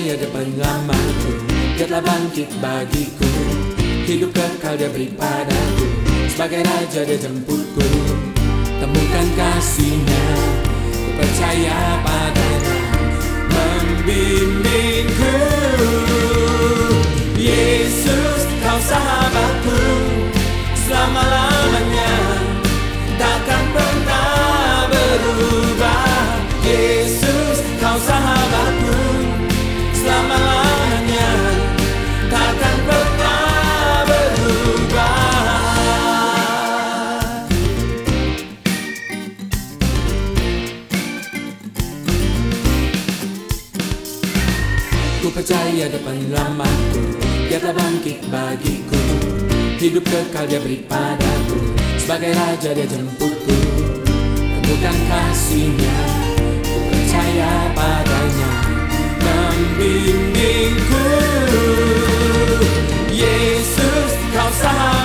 percaya dia penyelamatku, dia telah bangkit bagiku. Hidup kekal dia beri padaku, sebagai raja dia jemputku. Temukan kasihnya, ku percaya padanya, membimbingku. Yesus, kau sahabatku, selama-lamanya, takkan pernah berubah. Yesus, kau sahabatku, selama-lamanya, takkan pernah berubah. Ku percaya dia penyelamatku, dia telah bangkit bagiku. Hidup kekal dia beri padaku, sebagai raja dia jemputku. Temukan kasihnya, ku percaya padanya, membimbingku. Yesus, kau sahabatku,